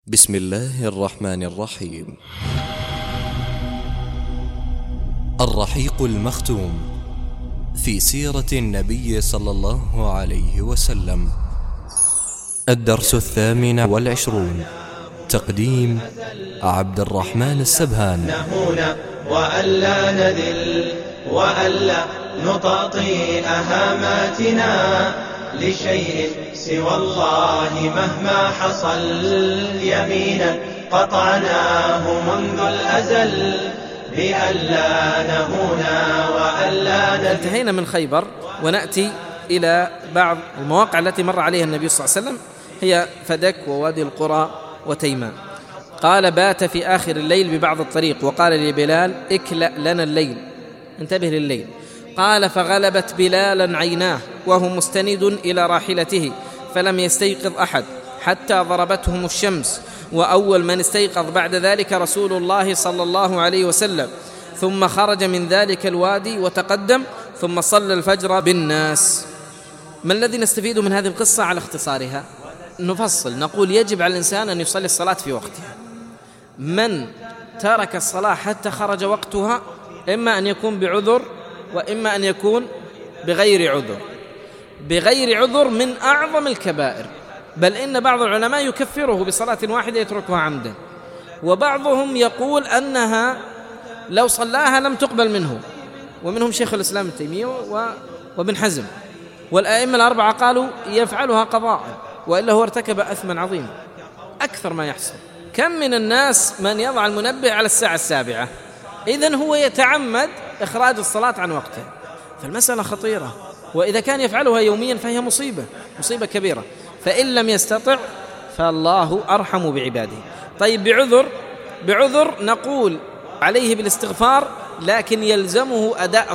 بسم الله الرحمن الرحيم. الرحيق المختوم في سيرة النبي صلى الله عليه وسلم. الدرس 28. تقديم عبد الرحمن السبهان. نهونا وألا نذل وألا نطاطي أهاماتنا لشيء سوى الله مهما حصل. يمينا قطعناه منذ الأزل بألا نهونا وألا نذل. انتهينا من خيبر ونأتي إلى بعض المواقع التي مر عليها النبي صلى الله عليه وسلم، هي فدك ووادي القرى وتيمان. قال: بات في آخر الليل ببعض الطريق وقال لبلال: اكلأ لنا الليل، انتبه لليل. قال: فغلبت بلالا عيناه وهو مستند إلى راحلته فلم يستيقظ أحد حتى ضربتهم الشمس، وأول من استيقظ بعد ذلك رسول الله صلى الله عليه وسلم، ثم خرج من ذلك الوادي وتقدم ثم صلى الفجر بالناس. ما الذي نستفيد من هذه القصة على اختصارها؟ نفصل نقول: يجب على الإنسان أن يصلي الصلاة في وقتها. من ترك الصلاة حتى خرج وقتها إما أن يكون بعذر وإما أن يكون بغير عذر. بغير عذر من أعظم الكبائر، بل إن بعض العلماء يكفره بصلاة واحدة يتركها عمدا، وبعضهم يقول أنها لو صلاها لم تقبل منه، ومنهم شيخ الإسلام ابن تيمية وابن حزم، والأئمة الأربعة قالوا يفعلها قضاء، وإلا هو ارتكب أثما عظيما أكثر ما يحصل. كم من الناس من يضع المنبه على الساعة 7، إذن هو يتعمد إخراج الصلاة عن وقتها، فالمسألة خطيرة، وإذا كان يفعلها يوميا فهي مصيبة كبيرة، فإن لم يستطع فالله أرحم بعباده. طيب بعذر نقول عليه بالاستغفار، لكن يلزمه أداء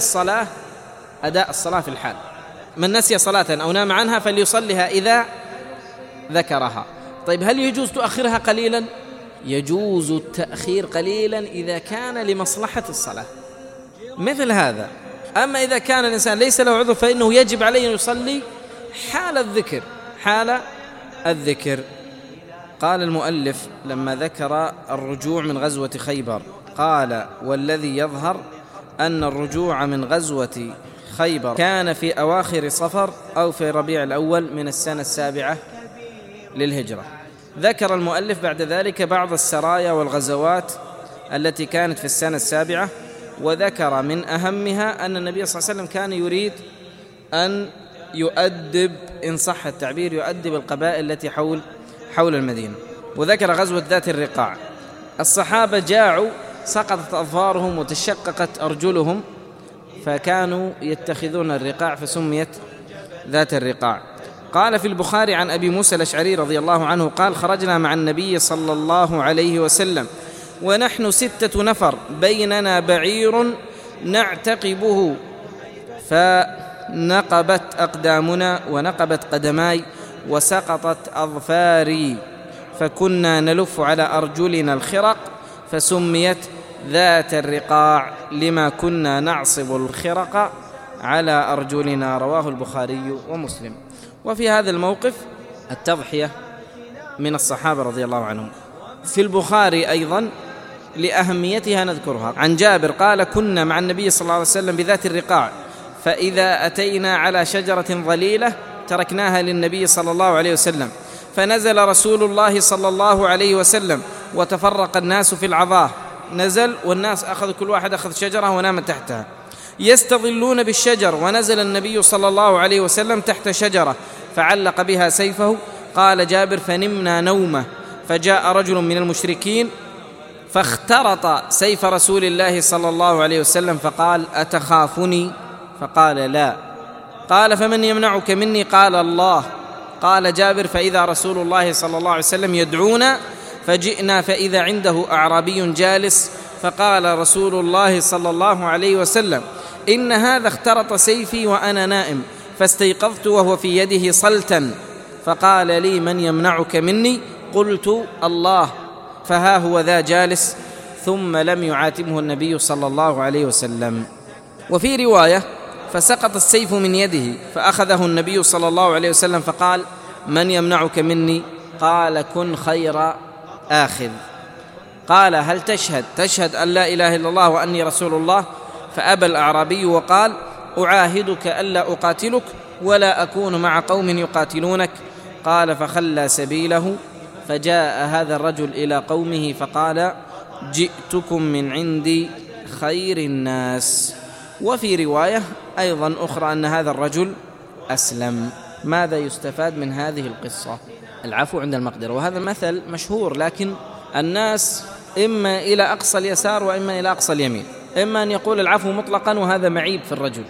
الصلاة في الحال. من نسي صلاة أو نام عنها فليصلها إذا ذكرها. طيب هل يجوز تؤخرها قليلا؟ يجوز التأخير قليلا إذا كان لمصلحة الصلاة مثل هذا. أما إذا كان الإنسان ليس له عذر فإنه يجب عليه أن يصلي حال الذكر. قال المؤلف لما ذكر الرجوع من غزوة خيبر قال: والذي يظهر أن الرجوع من غزوة خيبر كان في أواخر صفر أو في ربيع الأول من السنة 7 للهجرة. ذكر المؤلف بعد ذلك بعض السرايا والغزوات التي كانت في السنة 7، وذكر من أهمها أن النبي صلى الله عليه وسلم كان يريد أن يؤدب، إن صح التعبير، يؤدب القبائل التي حول المدينة. وذكر غزوة ذات الرقاع. الصحابة جاعوا، سقطت أظفارهم وتشققت أرجلهم، فكانوا يتخذون الرقاع فسميت ذات الرقاع. قال في البخاري عن أبي موسى الأشعري رضي الله عنه قال: خرجنا مع النبي صلى الله عليه وسلم ونحن 6 نفر، بيننا بعير نعتقبه، فنقبت أقدامنا ونقبت قدماي وسقطت أظفاري، فكنا نلف على أرجلنا الخرق فسميت ذات الرقاع لما كنا نعصب الخرق على أرجلنا. رواه البخاري ومسلم. وفي هذا الموقف التضحية من الصحابة رضي الله عنهم. في البخاري أيضا لأهميتها نذكرها عن جابر قال: كنا مع النبي صلى الله عليه وسلم بذات الرقاع، فإذا أتينا على شجرة ظليلة تركناها للنبي صلى الله عليه وسلم، فنزل رسول الله صلى الله عليه وسلم وتفرق الناس في العظاه. نزل والناس أخذ كل واحد أخذ شجرة ونام تحتها يستظلون بالشجر، ونزل النبي صلى الله عليه وسلم تحت شجرة فعلق بها سيفه. قال جابر: فنمنا نومه، فجاء رجل من المشركين فاخترط سيف رسول الله صلى الله عليه وسلم فقال: أتخافني؟ فقال: لا. قال: فمن يمنعك مني؟ قال: الله. قال جابر: فإذا رسول الله صلى الله عليه وسلم يدعونا، فجئنا فإذا عنده أعرابي جالس، فقال رسول الله صلى الله عليه وسلم: إن هذا اخترط سيفي وأنا نائم، فاستيقظت وهو في يده صلتا، فقال لي: من يمنعك مني؟ قلت: الله. فها هو ذا جالس، ثم لم يعاتبه النبي صلى الله عليه وسلم. وفي رواية: فسقط السيف من يده، فأخذه النبي صلى الله عليه وسلم فقال: من يمنعك مني؟ قال: كن خير آخذ. قال هل تشهد أن لا إله إلا الله وأني رسول الله؟ فأبى الأعرابي وقال أعاهدك ألا أقاتلك ولا أكون مع قوم يقاتلونك. قال فخلى سبيله، فجاء هذا الرجل إلى قومه فقال جئتكم من عند خير الناس. وفي رواية أيضا أخرى أن هذا الرجل أسلم. ماذا يستفاد من هذه القصة؟ العفو عند المقدرة، وهذا مثل مشهور، لكن الناس إما إلى أقصى اليسار وإما إلى أقصى اليمين، إما أن يقول العفو مطلقا وهذا معيب في الرجل،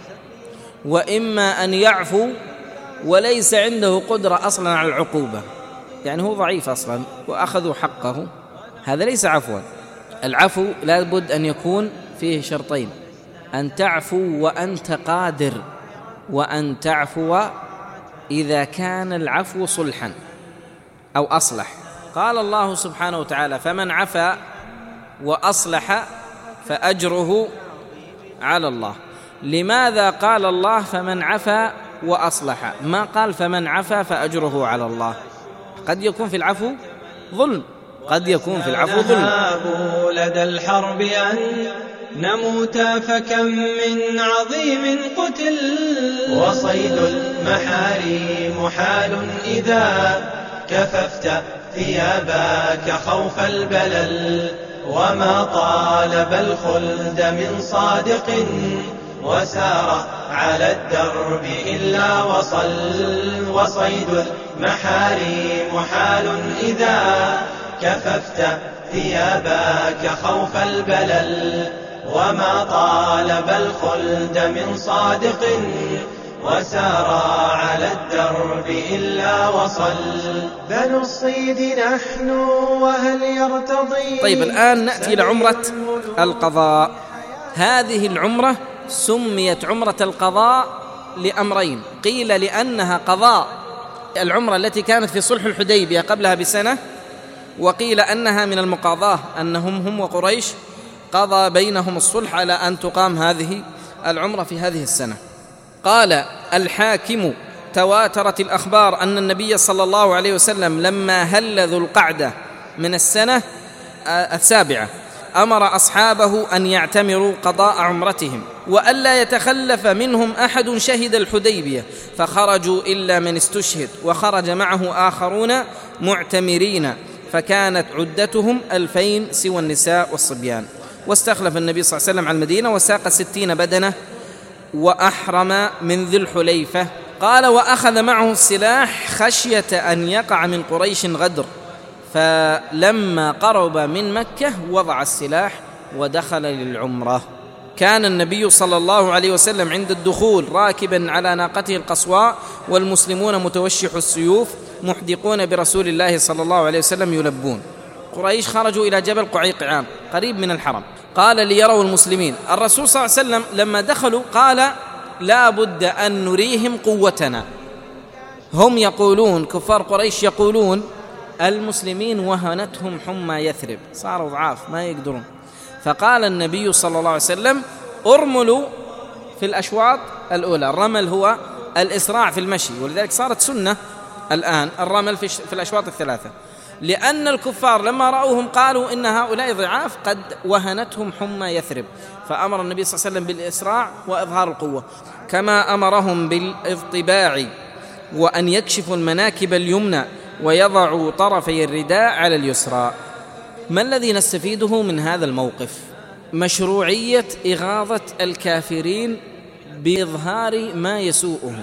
وإما أن يعفو وليس عنده قدرة أصلا على العقوبة، يعني هو ضعيف أصلا وأخذوا حقه، هذا ليس عفوا. العفو لا بد أن يكون فيه شرطين: أن تعفو وأنت قادر، وأن تعفو إذا كان العفو صلحا أو أصلح. قال الله سبحانه وتعالى فمن عفا وأصلح فأجره على الله. لماذا قال الله فمن عفا وأصلح؟ ما قال فمن عفا فأجره على الله؟ قد يكون في العفو ظلم، قد يكون في العفو ظلم. لدى الحرب أن نموت فكم من عظيم قتل، وصيد المحارم حال إذا كففت ثيابك خوف البلل، وما طالب الخلد من صادق وسار على الدرب إلا وصل، وصيد المحارم حال إذا كففت ثيابك خوف البلل، وما طالب الخلد من صادق وسار على الدرب إلا وصل. بنو الصيد نحن وهل يرتضي. طيب الآن نأتي إلى عمرة القضاء. هذه العمرة سميت عمرة القضاء لأمرين: قيل لأنها قضاء العمرة التي كانت في صلح الحديبية قبلها بسنة، وقيل أنها من المقاضاة، أنهم هم وقريش قضى بينهم الصلح على أن تقام هذه العمرة في هذه السنة. قال الحاكم تواترت الأخبار أن النبي صلى الله عليه وسلم لما هل ذو القعدة من السنة 7 أمر أصحابه أن يعتمروا قضاء عمرتهم وألا يتخلف منهم أحد شهد الحديبية، فخرجوا إلا من استشهد، وخرج معه آخرون معتمرين، فكانت عدتهم 2000 سوى النساء والصبيان. واستخلف النبي صلى الله عليه وسلم على المدينة وساق 60 بدنة وأحرم من ذي الحليفة. قال وأخذ معه السلاح خشية أن يقع من قريش غدر، فلما قرب من مكة وضع السلاح ودخل للعمرة. كان النبي صلى الله عليه وسلم عند الدخول راكبا على ناقته القصواء، والمسلمون متوشح السيوف محدقون برسول الله صلى الله عليه وسلم يلبون. قريش خرجوا إلى جبل قعيقعان قريب من الحرم، قال ليروا المسلمين. الرسول صلى الله عليه وسلم لما دخلوا قال لا بد أن نريهم قوتنا. هم يقولون، كفار قريش يقولون المسلمين وهنتهم حمى يثرب، صاروا ضعاف ما يقدرون. فقال النبي صلى الله عليه وسلم ارملوا في الأشواط الأولى. الرمل هو الإسراع في المشي، ولذلك صارت سنة الآن الرمل في الأشواط الثلاثة، لأن الكفار لما رأوهم قالوا إن هؤلاء ضعاف قد وهنتهم حمى يثرب، فأمر النبي صلى الله عليه وسلم بالإسراع وإظهار القوة، كما أمرهم بالاضطباع وأن يكشفوا المناكب اليمنى ويضعوا طرفي الرداء على اليسرى. ما الذي نستفيده من هذا الموقف؟ مشروعية إغاظة الكافرين بإظهار ما يسوءهم،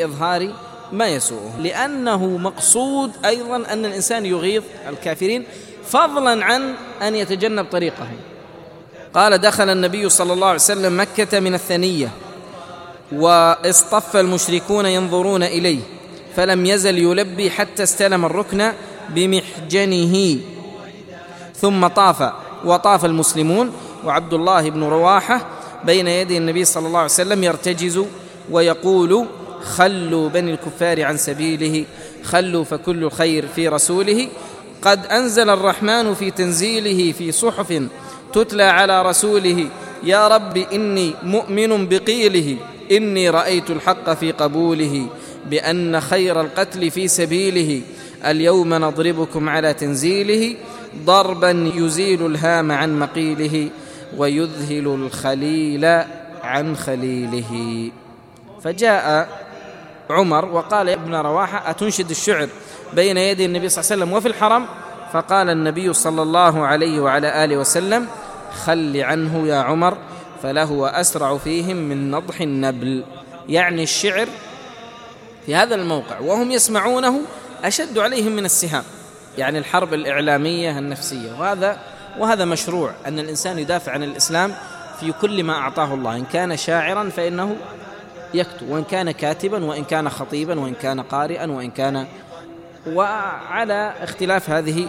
لأنه مقصود أيضا أن الإنسان يغيظ الكافرين فضلا عن أن يتجنب طريقهم. قال دخل النبي صلى الله عليه وسلم مكة من الثنية، واصطف المشركون ينظرون إليه، فلم يزل يلبي حتى استلم الركن بمحجنه، ثم وطاف المسلمون، وعبد الله بن رواحة بين يدي النبي صلى الله عليه وسلم يرتجز ويقول خلوا بني الكفار عن سبيله، خلوا فكل الخير في رسوله، قد أنزل الرحمن في تنزيله في صحف تتلى على رسوله، يا رب إني مؤمن بقيله، إني رأيت الحق في قبوله، بأن خير القتل في سبيله، اليوم نضربكم على تنزيله، ضربا يزيل الهام عن مقيله ويذهل الخليل عن خليله. فجاء عمر وقال يا ابن رواحة أتنشد الشعر بين يدي النبي صلى الله عليه وسلم وفي الحرم؟ فقال النبي صلى الله عليه وعلى آله وسلم خل عنه يا عمر فلهو أسرع فيهم من نضح النبل. يعني الشعر في هذا الموقع وهم يسمعونه أشد عليهم من السهام، يعني الحرب الإعلامية النفسية. وهذا مشروع أن الإنسان يدافع عن الإسلام في كل ما أعطاه الله، إن كان شاعرا فإنه يكتب، وإن كان كاتبا، وإن كان خطيبا، وإن كان قارئا، وإن كان، وعلى اختلاف هذه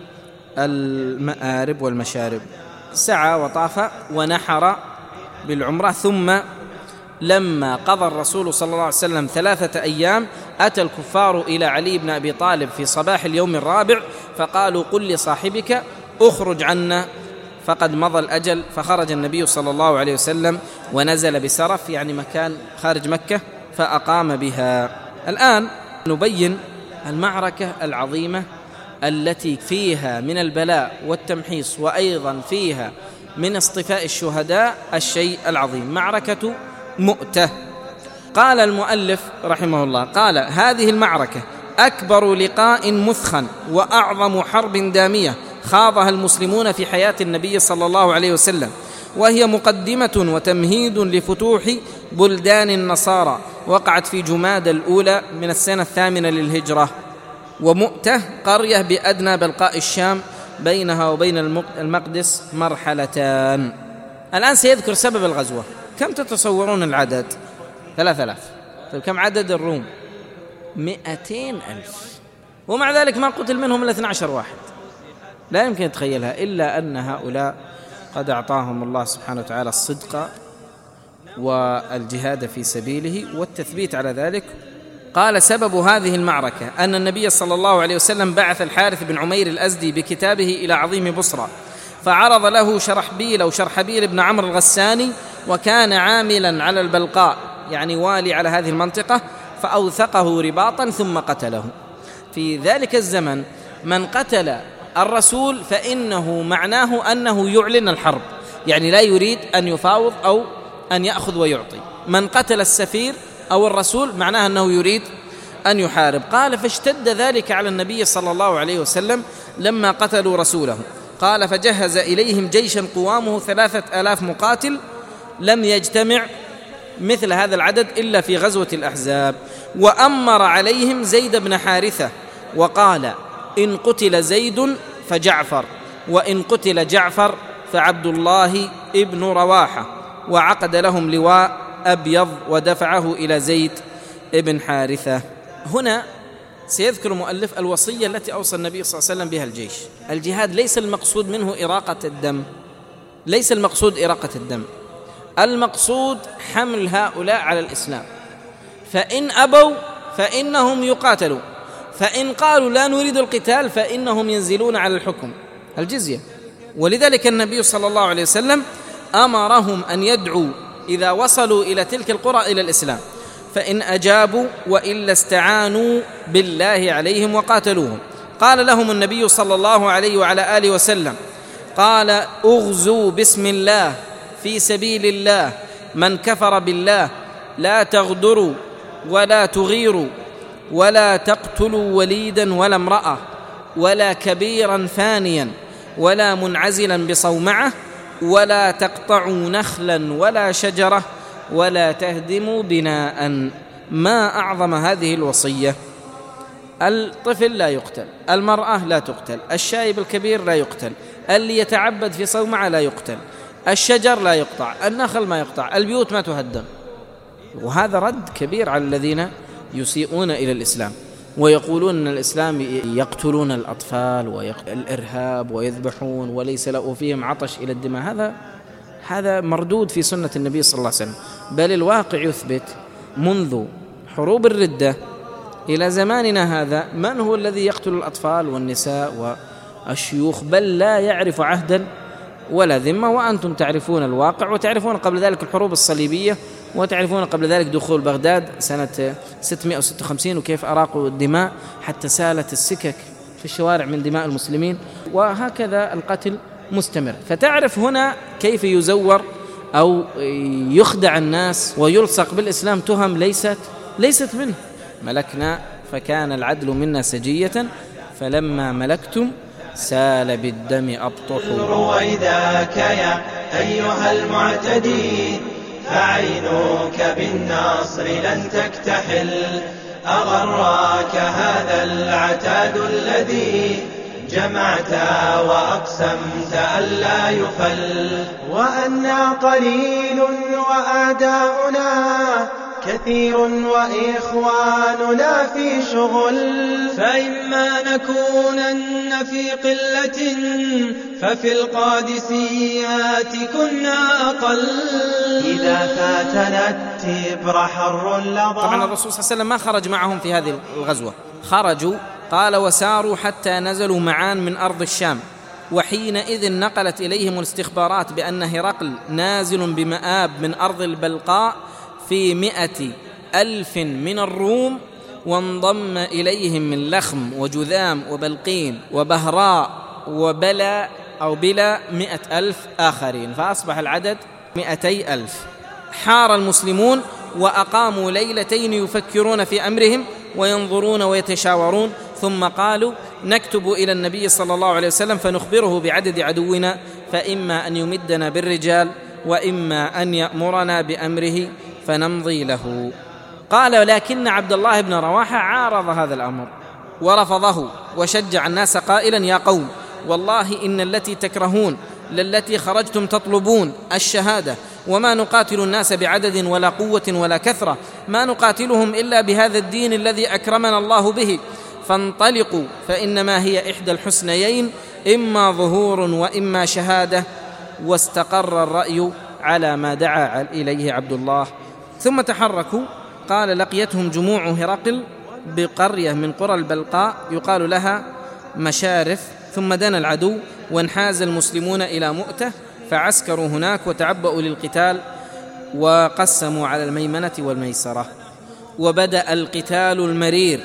المآرب والمشارب. سعى وطاف ونحر بالعمرة. ثم لما قضى الرسول صلى الله عليه وسلم 3 أيام أتى الكفار إلى علي بن أبي طالب في صباح اليوم الرابع فقالوا قل لصاحبك أخرج عنا فقد مضى الأجل. فخرج النبي صلى الله عليه وسلم ونزل بسرف، يعني مكان خارج مكة، فأقام بها. الآن نبين المعركة العظيمة التي فيها من البلاء والتمحيص وأيضا فيها من اصطفاء الشهداء الشيء العظيم، معركة مؤتة. قال المؤلف رحمه الله قال هذه المعركة أكبر لقاء مثخن وأعظم حرب دامية خاضها المسلمون في حياة النبي صلى الله عليه وسلم، وهي مقدمة وتمهيد لفتوح بلدان النصارى، وقعت في جمادى الأولى من السنة 8 للهجرة. ومؤتة قرية بأدنى بلقاء الشام، بينها وبين المقدس مرحلتان. الآن سيذكر سبب الغزوة. كم تتصورون العدد؟ 3000. طيب كم عدد الروم؟ 200,000، ومع ذلك ما قتل منهم إلا 12 واحد. لا يمكن يتخيلها، إلا أن هؤلاء قد أعطاهم الله سبحانه وتعالى الصدق والجهاد في سبيله والتثبيت على ذلك. قال سبب هذه المعركة أن النبي صلى الله عليه وسلم بعث الحارث بن عمير الأزدي بكتابه إلى عظيم بصرى، فعرض له شرحبيل بن عمرو الغساني، وكان عاملا على البلقاء، يعني والي على هذه المنطقة، فأوثقه رباطا ثم قتله. في ذلك الزمن من قتل الرسول فإنه معناه أنه يعلن الحرب، يعني لا يريد أن يفاوض أو أن يأخذ ويعطي. من قتل السفير أو الرسول معناه أنه يريد أن يحارب. قال فاشتد ذلك على النبي صلى الله عليه وسلم لما قتلوا رسوله. قال فجهز إليهم جيشا قوامه 3000 مقاتل، لم يجتمع مثل هذا العدد إلا في غزوة الأحزاب. وأمر عليهم زيد بن حارثة وقال إن قتل زيد فجعفر، وإن قتل جعفر فعبد الله ابن رواحة، وعقد لهم لواء أبيض ودفعه إلى زيد ابن حارثة. هنا سيذكر المؤلف الوصية التي أوصى النبي صلى الله عليه وسلم بها الجيش. الجهاد ليس المقصود منه إراقة الدم، ليس المقصود إراقة الدم، المقصود حمل هؤلاء على الإسلام. فإن أبوا فإنهم يقاتلوا، فإن قالوا لا نريد القتال فإنهم ينزلون على الحكم الجزية. ولذلك النبي صلى الله عليه وسلم أمرهم أن يدعوا إذا وصلوا إلى تلك القرى إلى الإسلام، فإن أجابوا وإلا استعانوا بالله عليهم وقاتلوهم. قال لهم النبي صلى الله عليه وعلى آله وسلم قال أغزوا بسم الله في سبيل الله، من كفر بالله لا تغدروا ولا تغيروا ولا تقتلوا وليدا ولا امرأة ولا كبيرا فانيا ولا منعزلا بصومعة ولا تقطعوا نخلا ولا شجرة ولا تهدموا بناء. ما أعظم هذه الوصية. الطفل لا يقتل، المرأة لا تقتل، الشايب الكبير لا يقتل، اللي يتعبد في صومعة لا يقتل، الشجر لا يقطع، النخل ما يقطع، البيوت ما تهدم. وهذا رد كبير على الذين يسيئون إلى الإسلام ويقولون أن الإسلام يقتلون الأطفال والإرهاب ويذبحون وليس له فيهم عطش إلى الدماء. هذا مردود في سنة النبي صلى الله عليه وسلم. بل الواقع يثبت منذ حروب الردة إلى زماننا هذا من هو الذي يقتل الأطفال والنساء والشيوخ، بل لا يعرف عهدا ولا ذمة. وأنتم تعرفون الواقع، وتعرفون قبل ذلك الحروب الصليبية، وتعرفون قبل ذلك دخول بغداد سنة 656 وكيف أراقوا الدماء حتى سالت السكك في الشوارع من دماء المسلمين. وهكذا القتل مستمر. فتعرف هنا كيف يزور أو يخدع الناس ويلصق بالإسلام تهم ليست منه. ملكنا فكان العدل منا سجية فلما ملكتم سال بالدم أبطح. رويداك يا أيها المعتدي فعينك بالنصر لن تكتحل، أغراك هذا العتاد الذي جمعت وأقسمت ألا يفل، وأنا قليل وأعداؤنا كثير وإخواننا في شغل، فإما نكونن في قلة ففي القادسيات كنا أقل، إذا فاتنا التبر حر لظى. طبعا الرسول صلى الله عليه وسلم ما خرج معهم في هذه الغزوة، خرجوا قال وساروا حتى نزلوا معان من أرض الشام، وحينئذ نقلت إليهم الاستخبارات بأن هرقل نازل بمآب من أرض البلقاء في 100,000 من الروم، وانضم إليهم من لخم وجذام وبلقين وبهراء وبلا أو بلا 100,000 آخرين، فأصبح العدد 200,000. حار المسلمون وأقاموا ليلتين يفكرون في أمرهم وينظرون ويتشاورون، ثم قالوا نكتب إلى النبي صلى الله عليه وسلم فنخبره بعدد عدونا، فإما أن يمدنا بالرجال وإما أن يأمرنا بأمره فنمضي له. قال لكن عبد الله بن رواحة عارض هذا الأمر ورفضه وشجع الناس قائلا يا قوم والله إن التي تكرهون للتي خرجتم تطلبون الشهادة، وما نقاتل الناس بعدد ولا قوة ولا كثرة، ما نقاتلهم إلا بهذا الدين الذي أكرمنا الله به، فانطلقوا فإنما هي إحدى الحسنيين، إما ظهور وإما شهادة. واستقر الرأي على ما دعا إليه عبد الله. ثم تحركوا. قال لقيتهم جموع هرقل بقرية من قرى البلقاء يقال لها مشارف، ثم دنا العدو وانحاز المسلمون إلى مؤتة فعسكروا هناك وتعبأوا للقتال وقسموا على الميمنة والميسرة. وبدأ القتال المرير،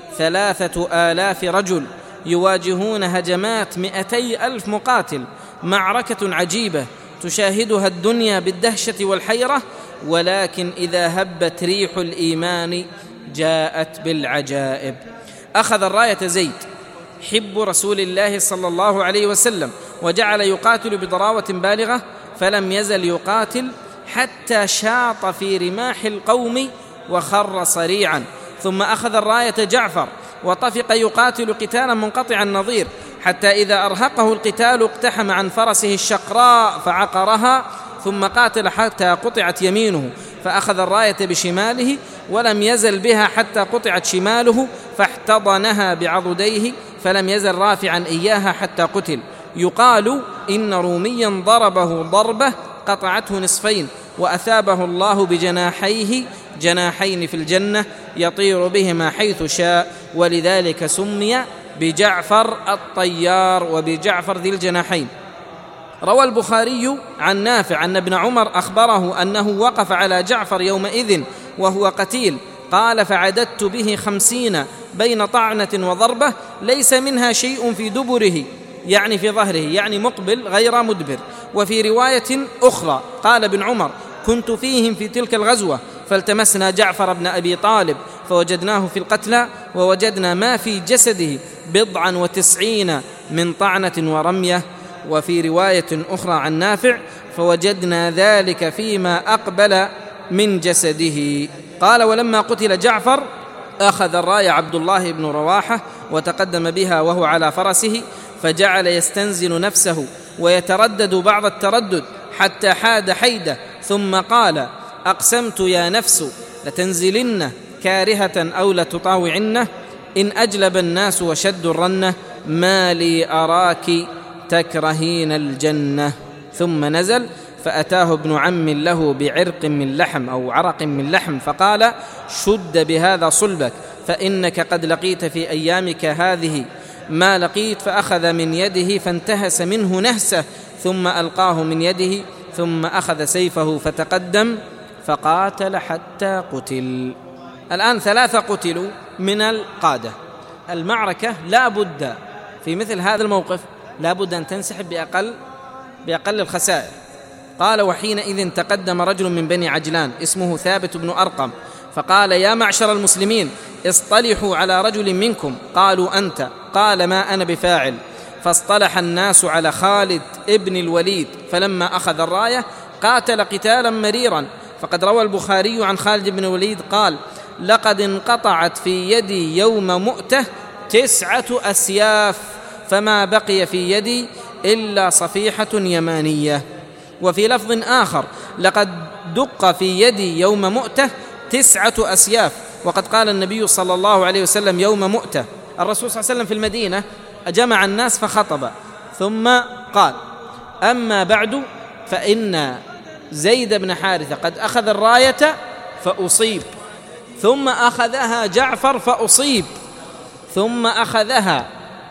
3,000 رجل يواجهون هجمات 200,000 مقاتل، معركة عجيبة تشاهدها الدنيا بالدهشة والحيرة، ولكن إذا هبت ريح الإيمان جاءت بالعجائب. أخذ الراية زيد حب رسول الله صلى الله عليه وسلم وجعل يقاتل بضراوة بالغة، فلم يزل يقاتل حتى شاط في رماح القوم وخر صريعا. ثم أخذ الراية جعفر وطفق يقاتل قتالا منقطع النظير، حتى إذا أرهقه القتال اقتحم عن فرسه الشقراء فعقرها، ثم قاتل حتى قطعت يمينه، فأخذ الراية بشماله ولم يزل بها حتى قطعت شماله، فاحتضنها بعضديه فلم يزل رافعا إياها حتى قتل. يقال إن روميا ضربه ضربة قطعته نصفين، وأثابه الله بجناحيه جناحين في الجنة يطير بهما حيث شاء، ولذلك سمي بجعفر الطيار وبجعفر ذي الجناحين. روى البخاري عن نافع أن ابن عمر أخبره أنه وقف على جعفر يومئذ وهو قتيل، قال فعددت به 50 بين طعنة وضربة ليس منها شيء في دبره، يعني في ظهره، يعني مقبل غير مدبر. وفي رواية أخرى قال ابن عمر كنت فيهم في تلك الغزوة فالتمسنا جعفر بن أبي طالب فوجدناه في القتلى، ووجدنا ما في جسده 90 من طعنة ورمية. وفي رواية أخرى عن نافع فوجدنا ذلك فيما أقبل من جسده. قال ولما قتل جعفر أخذ الراية عبد الله بن رواحة وتقدم بها وهو على فرسه، فجعل يستنزل نفسه ويتردد بعض التردد حتى حاد حيدة، ثم قال أقسمت يا نفس لتنزلن كارهة أو لتطاوعنه، إن أجلب الناس وشد الرنة ما لي أراك تكرهين الجنة. ثم نزل فأتاه ابن عم له بعرق من لحم أو عرق من لحم، فقال شد بهذا صلبك فإنك قد لقيت في أيامك هذه ما لقيت، فأخذ من يده فانتهس منه نهسه ثم ألقاه من يده، ثم أخذ سيفه فتقدم فقاتل حتى قتل. الآن 3 قتلوا من القادة. المعركة لا بد في مثل هذا الموقف لا بد أن تنسحب بأقل الخسائر. قال: وحينئذ تقدم رجل من بني عجلان اسمه ثابت بن أرقم فقال: يا معشر المسلمين، اصطلحوا على رجل منكم. قالوا: أنت. قال: ما أنا بفاعل. فاصطلح الناس على خالد ابن الوليد، فلما أخذ الراية قاتل قتالا مريرا. فقد روى البخاري عن خالد بن الوليد قال: لقد انقطعت في يدي يوم مؤتة 9 أسياف، فما بقي في يدي إلا صفيحة يمانية. وفي لفظ آخر: لقد دق في يدي يوم مؤتة 9 أسياف. وقد قال النبي صلى الله عليه وسلم يوم مؤتة، الرسول صلى الله عليه وسلم في المدينة جمع الناس فخطب، ثم قال: أما بعد فإن زيد بن حارثة قد أخذ الراية فأصيب، ثم أخذها جعفر فأصيب، ثم أخذها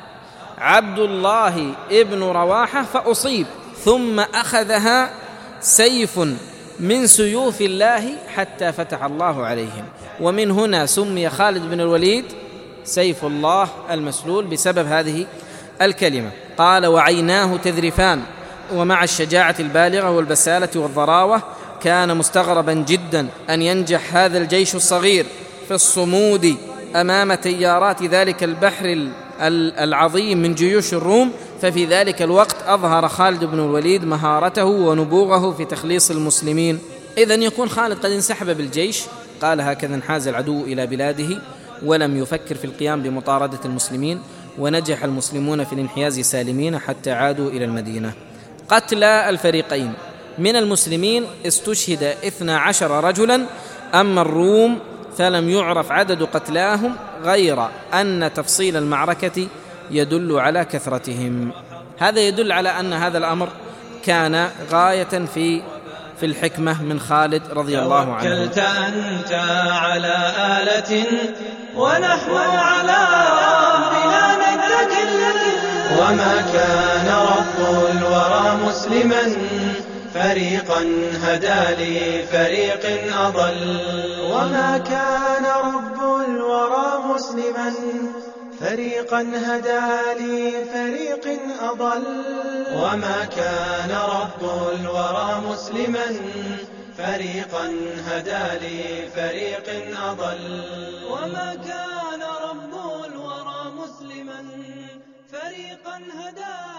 عبد الله ابن رواحة فأصيب، ثم أخذها سيف من سيوف الله حتى فتح الله عليهم. ومن هنا سمي خالد بن الوليد سيف الله المسلول بسبب هذه الكلمة. قال: وعيناه تذرفان. ومع الشجاعة البالغة والبسالة والضراوة كان مستغربا جدا أن ينجح هذا الجيش الصغير في الصمود أمام تيارات ذلك البحر العظيم من جيوش الروم. ففي ذلك الوقت أظهر خالد بن الوليد مهارته ونبوغه في تخليص المسلمين. إذن يكون خالد قد انسحب بالجيش، قال: هكذا انحاز العدو إلى بلاده ولم يفكر في القيام بمطاردة المسلمين، ونجح المسلمون في الانحياز سالمين حتى عادوا إلى المدينة. قتلى الفريقين: من المسلمين استشهد 12 رجلا، أما الروم فلم يعرف عدد قتلاهم، غير أن تفصيل المعركة يدل على كثرتهم. هذا يدل على أن هذا الأمر كان غاية في الحكمة من خالد رضي الله عنه. توكلت أنت على آلة ونحن على ربنا نتكل، وما كان رب الورى مسلما فريقا هدى لفريق أضل، وما كان رب الورى مسلما فريقا هدى لفريق أضل، وما كان رب الورى مسلما فريقا هدى لفريق أضل، وما كان رب الورى مسلما فريقا هدى